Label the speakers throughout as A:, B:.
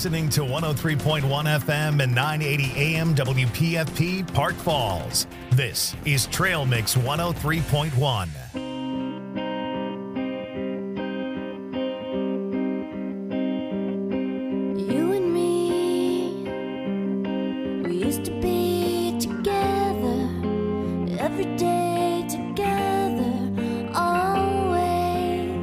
A: listening to 103.1 FM and 980 AM WPFP Park Falls. This is Trail Mix 103.1.
B: You and me, we used to be together every day together, always.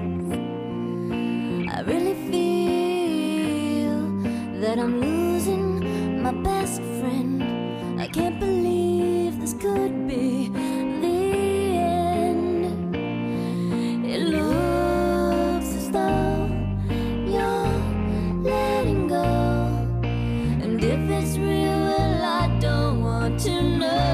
B: I really feel that I'm losing my best friend. I can't believe this could be the end. It looks as though you're letting go, and if it's real, well, I don't want to know.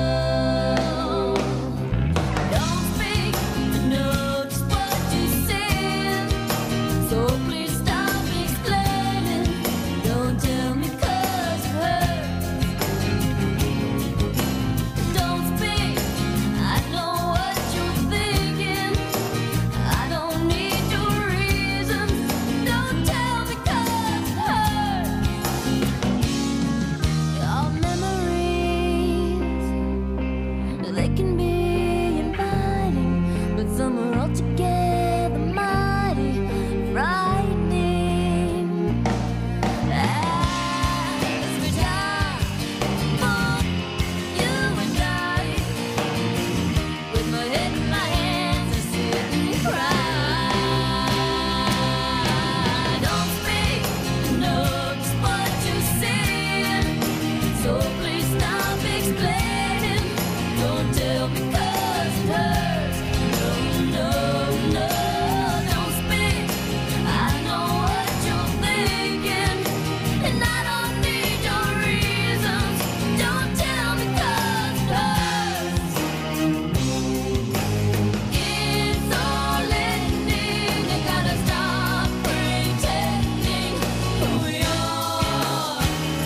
B: Don't speak, I know just what you said, so please stop explaining. Don't tell me 'cause it hurts. Don't speak, I know what you're thinking. I don't need your reasons. Don't tell me 'cause it hurts. Our memories, they can be inviting, but some are altogether mighty frightening. As we die for you and I, with my head in my hands, I sit and cry. Don't speak, I know just what you said, so please stop explaining. Don't tell me 'cause it hurts. No, no, no, don't speak. I know what you're thinking, and I don't need your reasons. Don't tell me 'cause it hurts. It's all ending. You gotta stop pretending who you are.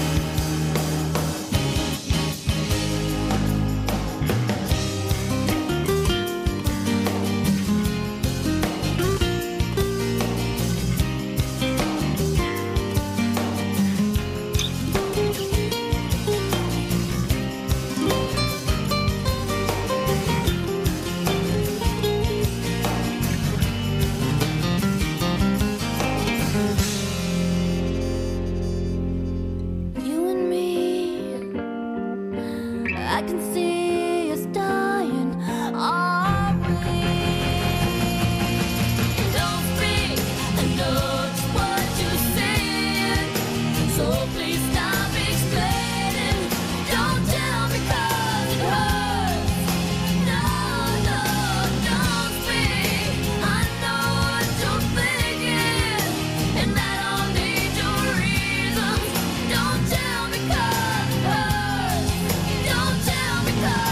B: You and me, I can see us dying, are we? Don't speak, I know just what you said, so please stop explaining. Don't tell me 'cause it hurts. No, no, don't speak. I know what you're thinking, and I don't need your reasons. Don't tell me 'cause it hurts. Don't tell me 'cause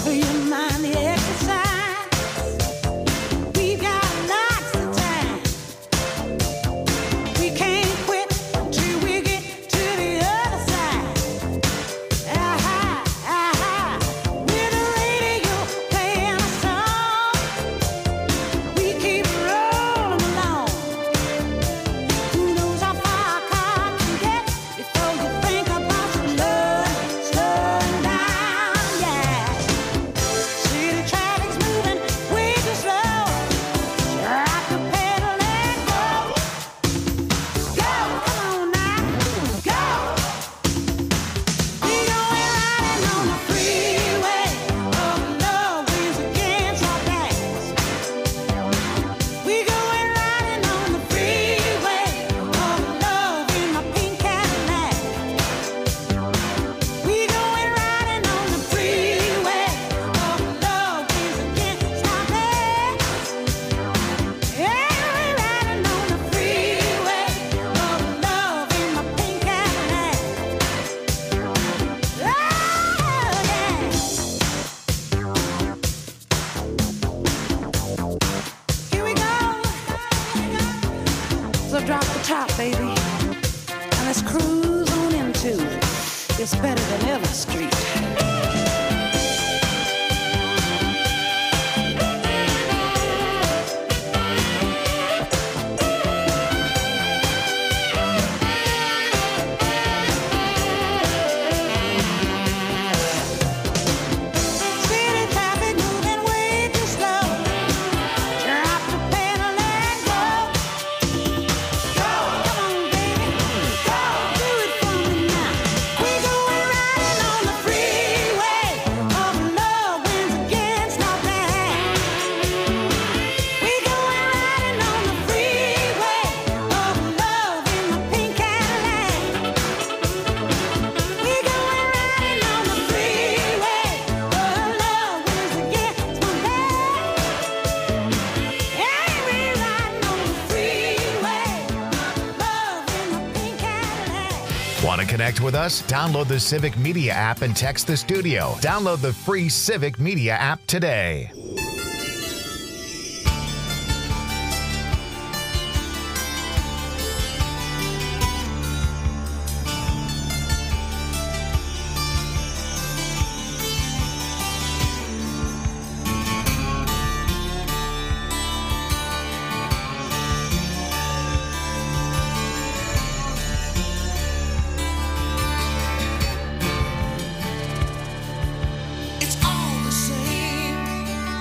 A: Want to connect with us? Download the Civic Media app and text the studio. Download the free Civic Media app today.
C: It's all the same.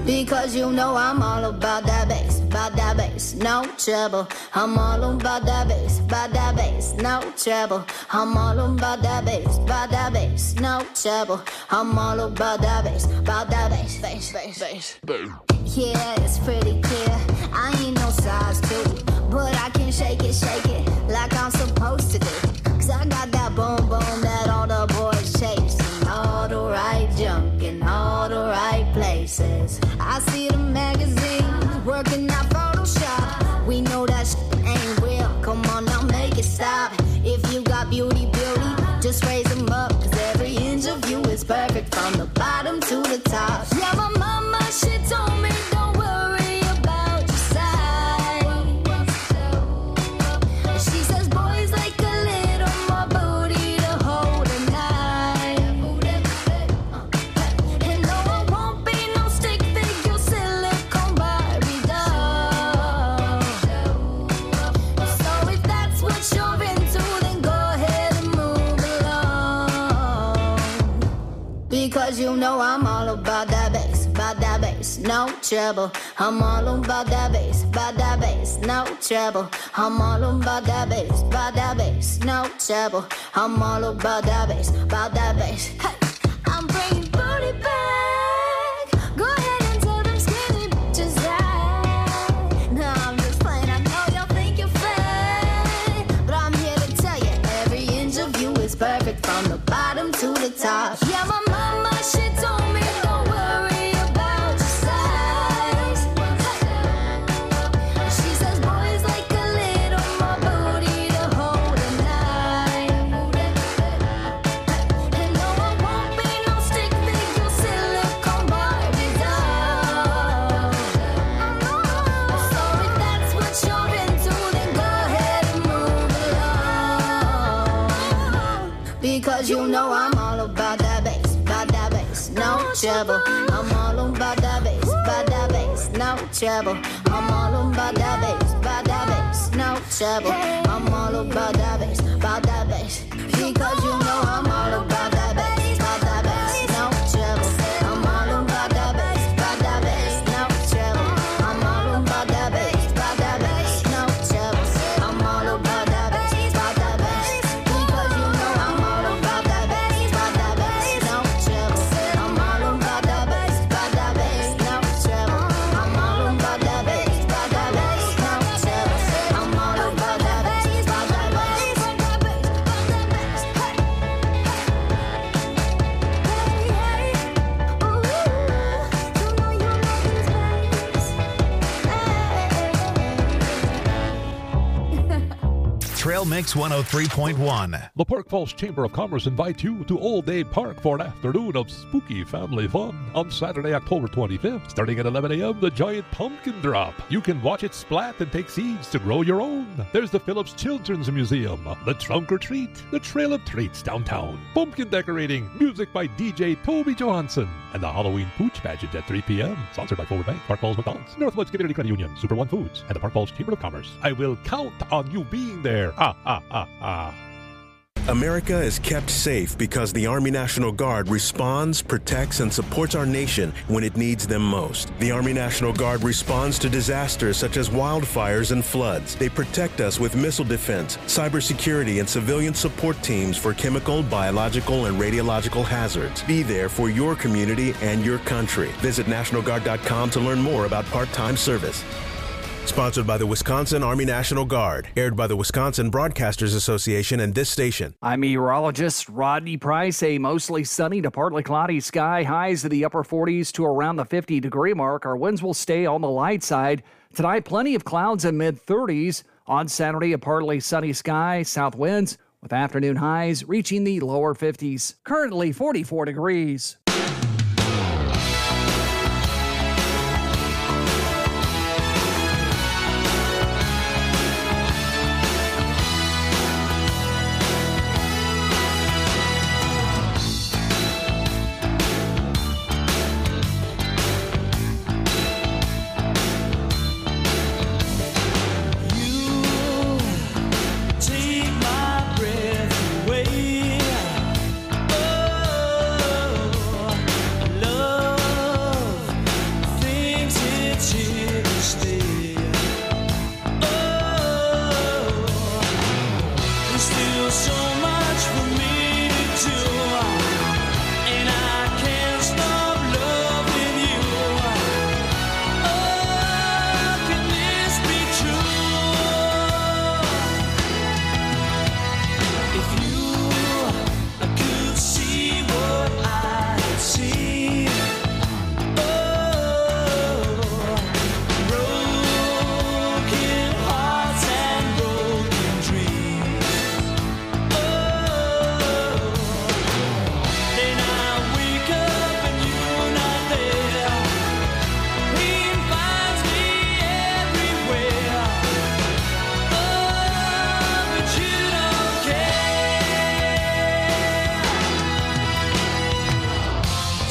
B: Because you know I'm all about that bass, no trouble. I'm all about that bass, no trouble. I'm all about that bass, no trouble. I'm all about that bass, bass. Yeah, it's pretty clear. I ain't no size 2, but I can shake it like I'm supposed to do. 'Cause I got that boom boom that all the boys chase, and all the right junk in all the right places. I see the magazines working out Photoshop. We know that shit ain't real. Come on now, make it stop. If you got beauty, just raise them up. 'Cause every inch of you is perfect from the bottom to the top. Yeah, my mama, she told me don't worry about your size. She says boys like a little more booty to hold at night. And no, I won't be no stick figure silicone Barbie doll. So if that's what you're into, then go ahead and move along. Because you know I'm all about that bass, no trouble. I'm all about that bass, no trouble. I'm all about that bass, no trouble. I'm all about that bass, Hey, I'm bringing booty back. Go ahead and tell them skinny bitches that. No, I'm just playing. I know y'all think you're fake, but I'm here to tell you every inch of you is perfect from the bottom to the top. Yeah, my mama, she told me don't worry about your size. She says boys like a little more booty to hold at night. And no, I won't be no stick figure silicone Barbie doll. So if that's what you're into, then go ahead and move along. Because you know I'm all about that bass, no trouble. I'm all about that bass, no trouble. I'm all about that bass, no trouble. I'm all about that bass, because you know I'm all about that bass, no trouble. I'm all about that bass, no trouble. I'm all about that bass, no trouble. I'm all about that bass, because you know I'm all about that bass, no trouble. I'm all about that bass, no trouble. I'm all about that bass, no trouble. I'm all about that bass,
A: Trail Mix 103.1.
C: The Park Falls Chamber of Commerce invites you to Old Aid Park for an afternoon of spooky family fun. On Saturday, October 25th, starting at 11 a.m., the giant pumpkin drop. You can watch it splat and take seeds to grow your own. There's the Phillips Children's Museum, the Trunk or Treat, the Trail of Treats downtown, pumpkin decorating, music by DJ Toby Johansson, and the Halloween Pooch Pageant at 3 p.m. Sponsored by Forward Bank, Park Falls McDonald's, Northwoods Community Credit Union, Super One Foods, and the Park Falls Chamber of Commerce. I will count on you being there.
D: America is kept safe because the Army National Guard responds, protects, and supports our nation when it needs them most. The Army National Guard responds to disasters such as wildfires and floods. They protect us with missile defense, cybersecurity, and civilian support teams for chemical, biological, and radiological hazards. Be there for your community and your country. Visit NationalGuard.com to learn more about part-time service. Sponsored by the Wisconsin Army National Guard. Aired by the Wisconsin Broadcasters Association and this station.
E: I'm meteorologist Rodney Price. A mostly sunny to partly cloudy sky. Highs in the upper 40s to around the 50-degree mark. Our winds will stay on the light side. Tonight, plenty of clouds in mid-30s. On Saturday, a partly sunny sky. South winds with afternoon highs reaching the lower 50s. Currently 44 degrees.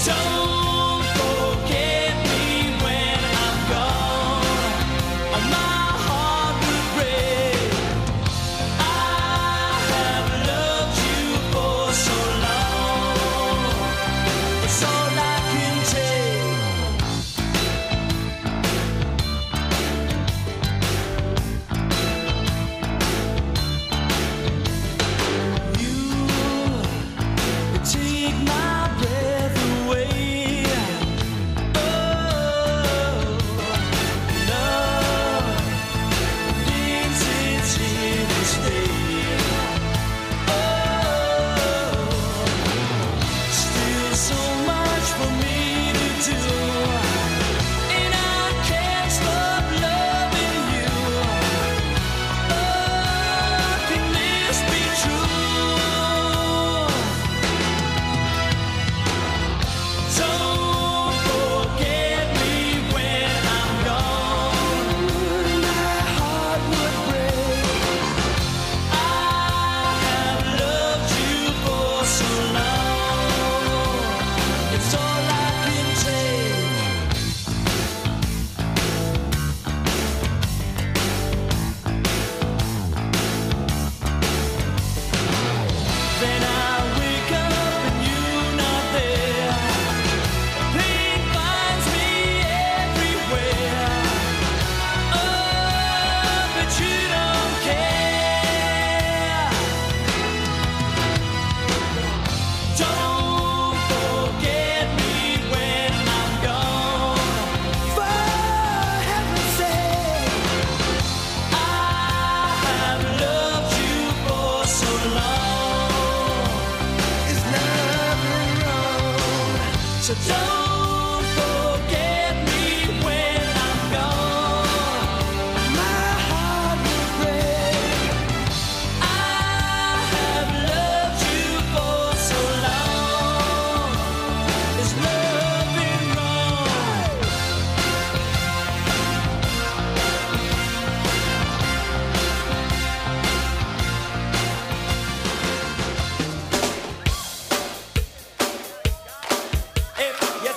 B: Don't forget me when I'm gone, or my heart will break. I have loved you for so long, it's all I can take. You take my breath away. Oh, love thinks it's here to stay. Oh, still so much for me to do, and I can't stop loving you. Oh, can this be true? Don't forget me when I'm gone. My heart would break. I have loved you for so long, it's all I can take. Then I wake up and you're not there. Pain finds me everywhere. Oh, but you don't care. Don't forget me when I'm gone. For heaven's sake, I have loved you for so long. Is nothing wrong? So don't forget me when I'm gone. My heart will break. I have loved you for so long. Is nothing wrong? If you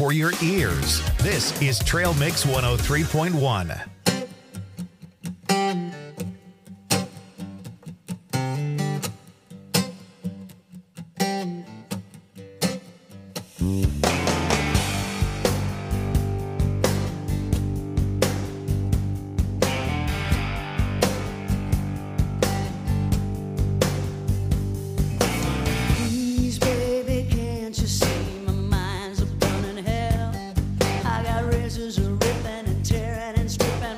A: for your ears. This is Trail Mix 103.1.
B: Please, baby, can't you see my mind's a burning hell? I got razors ripping and tearing and stripping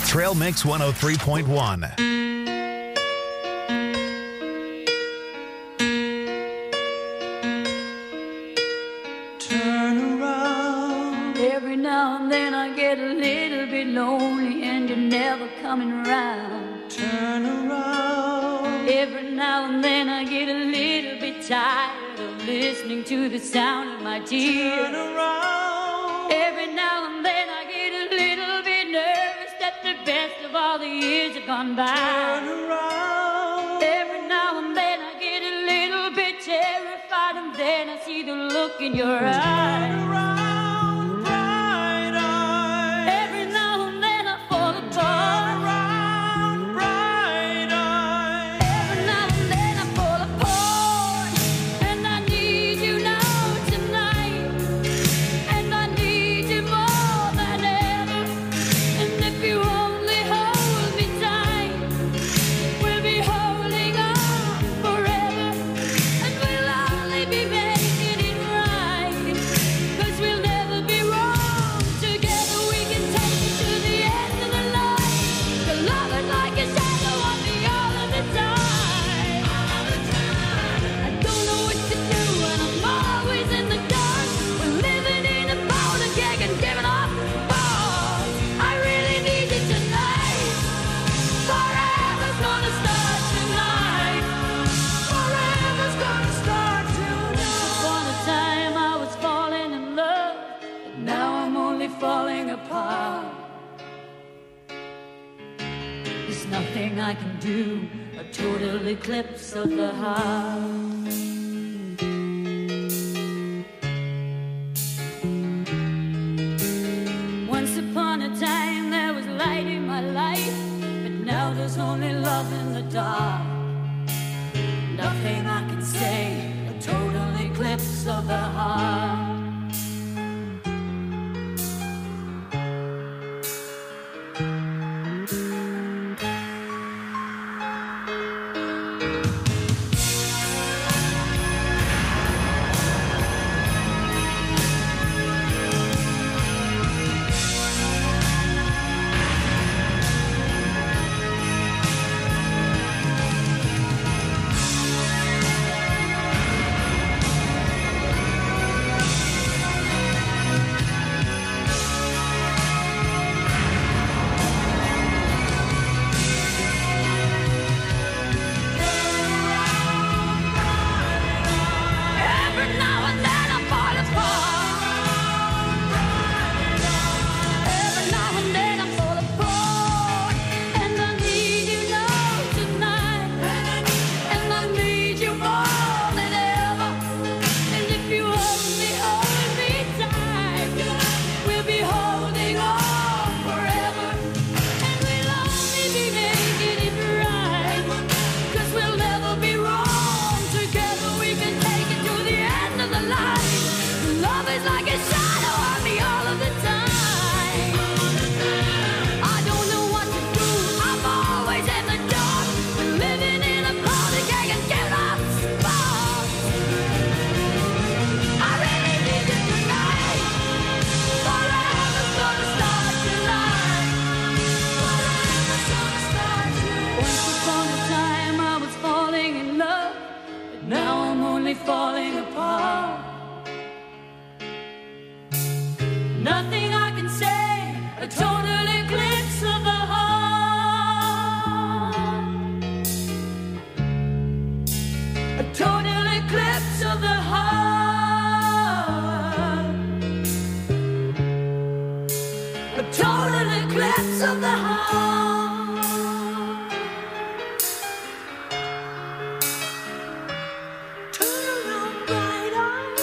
A: Trail Mix 103.1.
B: Every now and then I get a little bit lonely and you're never coming around.
F: Turn around.
B: Every now and then I get a little bit tired of listening to the sound of my tears.
F: Turn around.
B: Every now and then I get a little bit nervous that the best of all the years have gone by.
F: Turn around.
B: Every now and then I get a little bit terrified and then I see the look in your eyes.
F: Turn around, bright eyes.
B: Every now and then I fall
F: Turn
B: apart.
F: around, bright eyes.
B: Every now and then I fall apart. And I need you now tonight. And I need you more than ever. And if you only hold me tight, we'll be holding on forever. And we'll only be making it right. 'Cause we'll never be wrong. Together we can take it to the end of the line. The love is like a shadow on me all of the time. I don't know what to do and I'm always in the dark. We're living in a powder keg and giving off balls. I really need you tonight. Forever's gonna start tonight.
F: Forever's gonna start tonight.
B: Upon a time I was falling in love, but now I'm only falling apart. There's nothing I can do, a total eclipse of the heart. Once upon a time there was light in my life, but now there's only love in the dark. Nothing I can say, a total eclipse of the heart. Every now and then I fall apart. Every now and then I fall apart. And I need you now tonight. And I need you more than ever. And if you only hold me tight, we'll be holding on forever. And we'll only be making it right. 'Cause we'll never be wrong. Together we can take it to the end of the line. Love is like a shadow on me all of the time. I don't know what to do. I'm always in the dark. We're living in a powder keg and giving off sparks. I really need you tonight. Forever's gonna start tonight. Forever's gonna start tonight. Once upon a time I was falling in love, but now I'm only falling apart. Nothing I can say, a total eclipse of the heart. A total eclipse of the heart. A total eclipse of the heart. Turn around, bright eyes.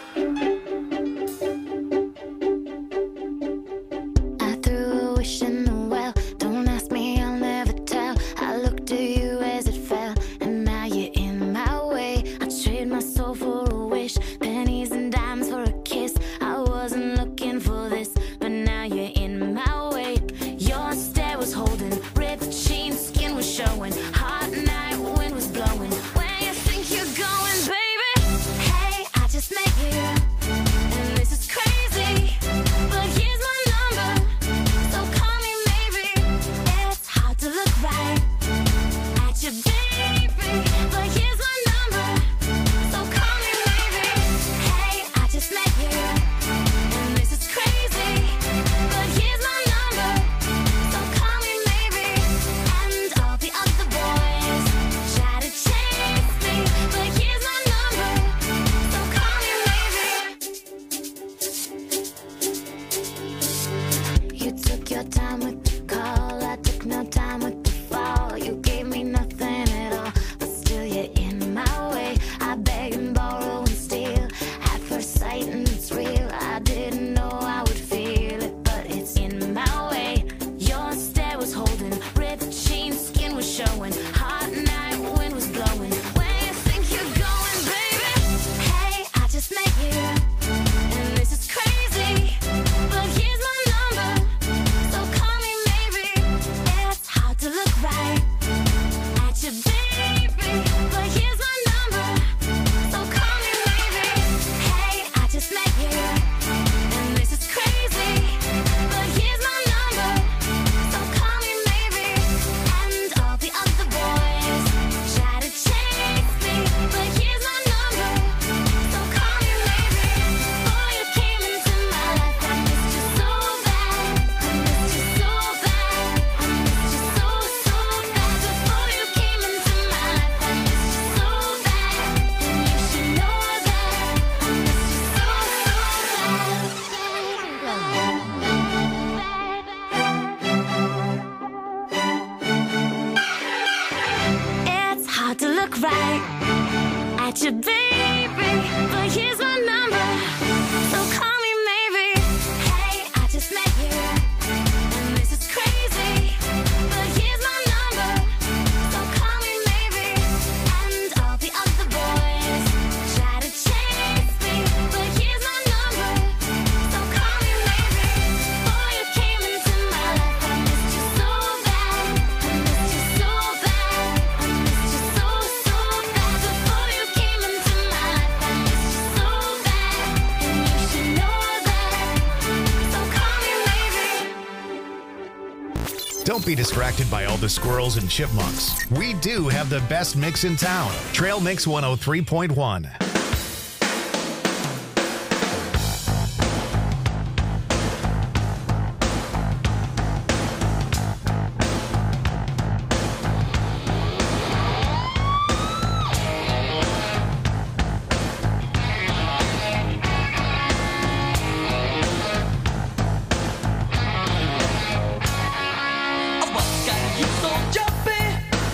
G: I threw a wish in the well. Don't ask me, I'll never tell. I looked to you as it fell, and now you're in my way. I trade my soul for a wish, pennies and dimes for a kiss. I wasn't looking for this, but now you're in my way. You're still you, baby, but here's my number, so call me maybe. Hey, I just met you, and this is crazy, but here's my number, so call me maybe. And all the other boys try to chase me, but here's my number, so call me maybe. Before you came into my life, I missed you so bad, I missed you so bad, I missed you so bad. Before you came into my life, I missed you so bad, and you should know that, so call me maybe.
A: Don't be distracted by all the squirrels and chipmunks. We do have the best mix in town. Trail Mix 103.1.
F: What's got you so jumpy?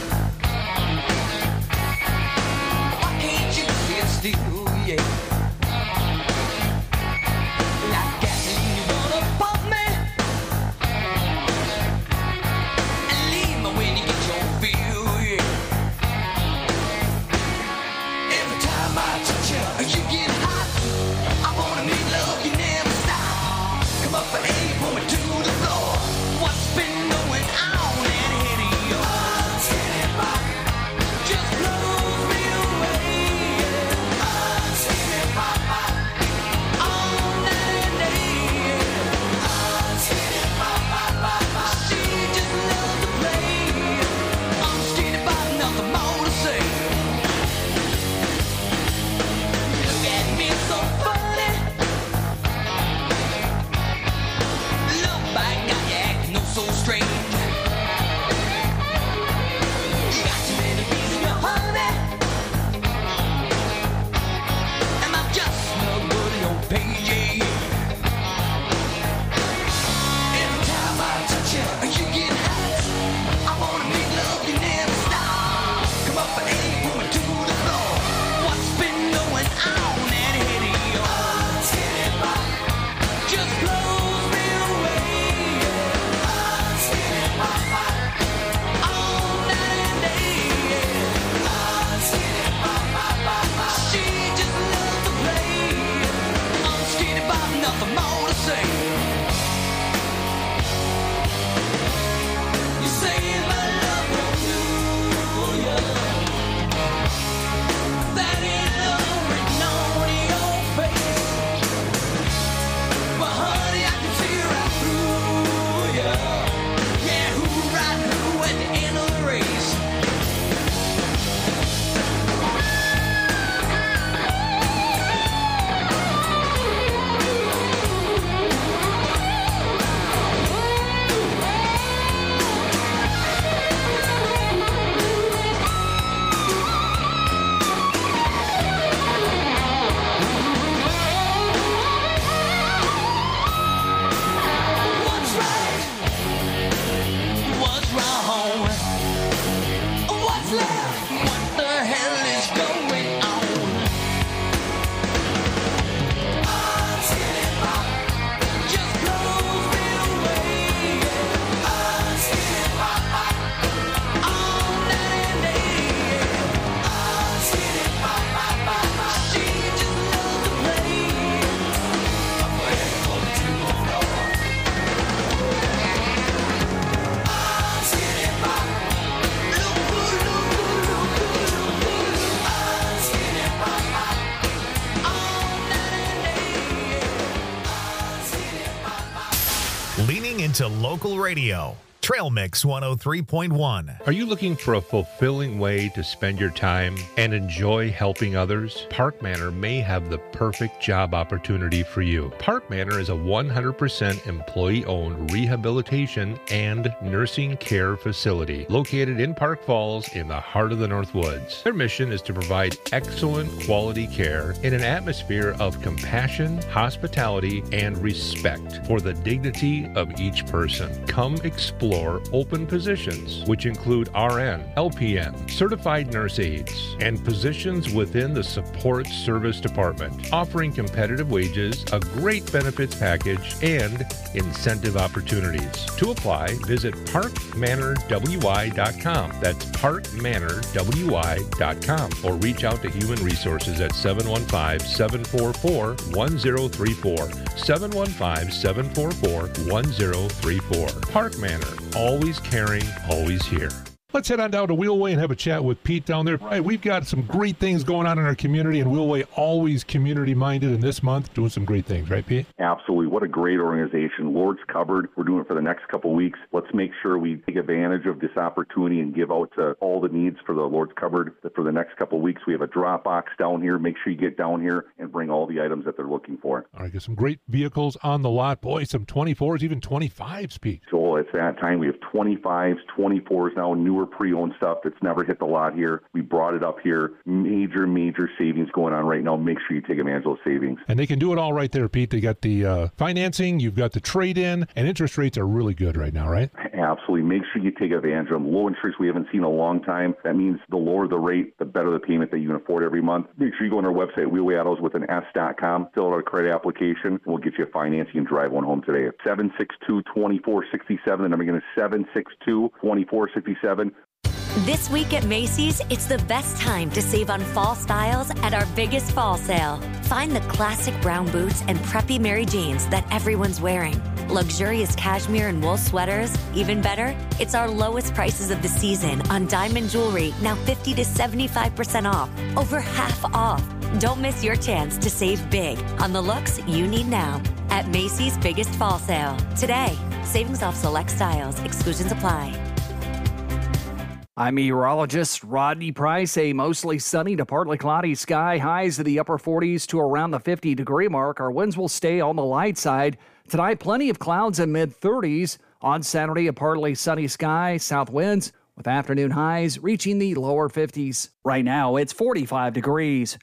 F: Why can't you sit still? Yeah. Like gasoline, you wanna pump me and leave me when you get your feel. Yeah. Every time I touch you, you get hot. I wanna make love, you never stop. Come up and aim, pull me to the floor. What's been going on in here? Just blows me away. All night and day. She just loves to play. I'm skinny, but nothing more to say. Look at me so funny. Look back, now you acting no so strange. You got too many bees in your honey. Am I just no good in your page? Every time I touch you, you get hot. I wanna make love, you never stop. Come up and aim, pull me to the floor. What's been going on in here? Just blows me away. All night and day. She just loves to play. I'm skinny, but nothing more to say. You say my love won't do ya. That ain't love written on your face. But honey, I can see right through ya. Yeah, who right who at the end of the race? What's right? What's wrong? What's left? What the hell is going on? Just blows me away. All night and day. She just loves to play.
A: Leaning into local radio. Trail Mix 103.1.
C: Are you looking for a fulfilling way to spend your time and enjoy helping others? Park Manor may have the perfect job opportunity for you. Park Manor is a 100% employee-owned rehabilitation and nursing care facility located in Park Falls in the heart of the North Woods. Their mission is to provide excellent quality care in an atmosphere of compassion, hospitality, and respect for the dignity of each person. Come explore 24 open positions, which include RN, LPN, certified nurse aides, and positions within the support service department, offering competitive wages, a great benefits package, and incentive opportunities. To apply, visit parkmanorwy.com. That's parkmanorwy.com, or reach out to Human Resources at 715-744-1034. 715-744-1034. Park Manor, always caring, always here.
H: Let's head on down to Wheelway and have a chat with Pete down there. Right, we've got some great things going on in our community, and Wheelway always community-minded, and this month doing some great things, right, Pete?
I: Absolutely. What a great organization. Lord's Cupboard. We're doing it for the next couple of weeks. Let's make sure we take advantage of this opportunity and give out to all the needs for the Lord's Cupboard for the next couple of weeks. We have a drop box down here. Make sure you get down here and bring all the items that they're looking for.
H: All right, got some great vehicles on the lot. Boy, some 24s, even 25s, Pete.
I: So it's that time. We have 25s, 24s now, newer pre-owned stuff that's never hit the lot here. We brought it up here. Major savings going on right now. Make sure you take advantage of those savings.
H: And they can do it all right there, Pete. They got the financing, you've got the trade-in, and interest rates are really good right now, right?
I: Absolutely. Make sure you take advantage of them. Low interest we haven't seen in a long time. That means the lower the rate, the better the payment that you can afford every month. Make sure you go on our website, Wheelway with an S.com, fill out a credit application, and we'll get you financing and drive one home today. 762-2467. The number again is 762-2467.
J: This week at Macy's, it's the best time to save on fall styles at our biggest fall sale. Find the classic brown boots and preppy Mary Janes that everyone's wearing. Luxurious cashmere and wool sweaters. Even better, it's our lowest prices of the season on diamond jewelry, now 50 to 75% off. Over half off. Don't miss your chance to save big on the looks you need now at Macy's biggest fall sale. Today, savings off select styles. Exclusions apply.
E: I'm meteorologist Rodney Price. A mostly sunny to partly cloudy sky, highs to the upper 40s to around the 50-degree mark. Our winds will stay on the light side. Tonight, plenty of clouds in mid-30s. On Saturday, a partly sunny sky, south winds with afternoon highs reaching the lower 50s. Right now, it's 45 degrees.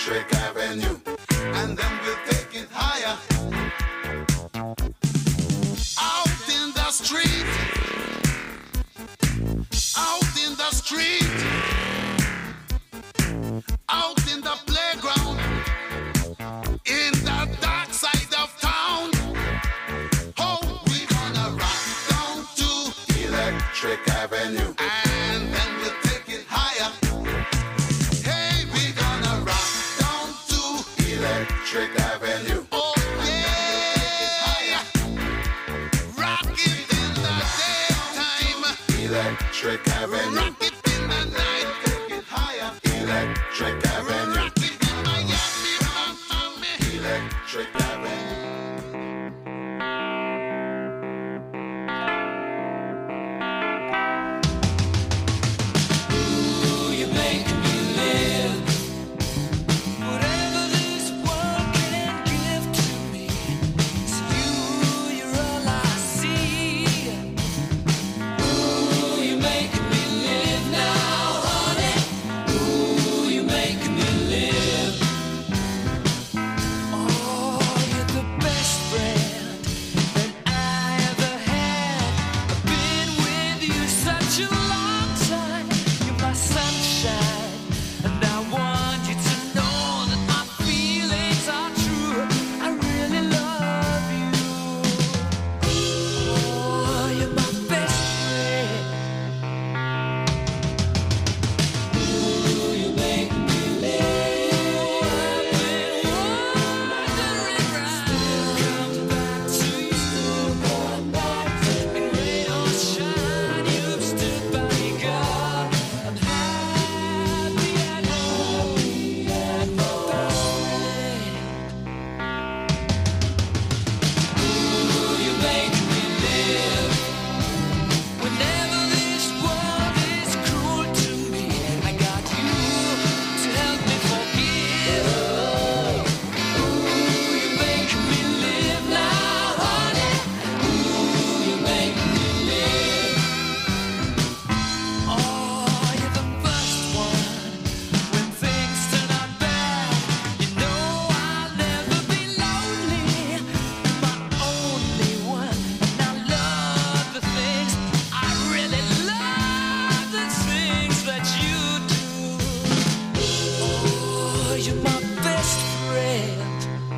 K: Electric Avenue. And then we'll take it higher. Out in the street. Out in the street. Out in the playground. In the dark side of town. Oh, we gonna rock down to Electric Avenue. And then we'll take it higher. Hey, we gonna rock down to Electric Avenue. Oh, yeah. Rock it in the daytime. Electric Avenue. Rock it in the night. Take it higher. Electric Avenue. Rock it in Miami, Miami. Electric Avenue.
F: Ooh, you make me live. Whatever this world can give to me, it's you, you're all I see. Ooh, you make me live now, honey. Ooh, you make me live. Oh, you're the best friend that I ever had. I've been with you such a long time. You're my sunshine, and I want you to know that my feelings are true. I really love you. Oh, you're my best friend. Ooh, you make me live. I've been wondering still come back to you. In rain or shine, you've stood by me, God. I'm happy and happy and my best friend. Ooh, you make me live. Whenever this world is cruel to me, I got you to help me forgive. Ooh, you make me live now, honey. Ooh, you make me live. Oh, you're the first one when things turn out bad. You know I'll never be lonely. You're my only one, and I love the things. I really love the things that you do. Oh, you're my best friend.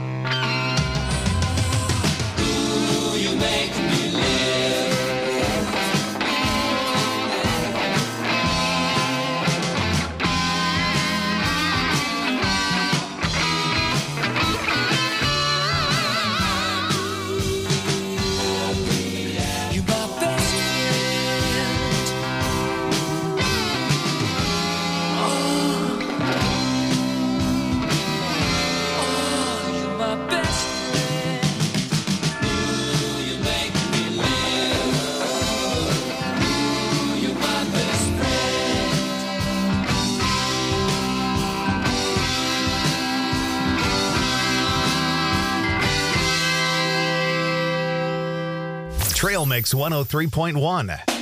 F: Ooh, you make me live. You're my best friend. Oh, you're my best friend. Ooh, you make me live. Ooh, you're my best friend.
A: Trail Mix 103.1.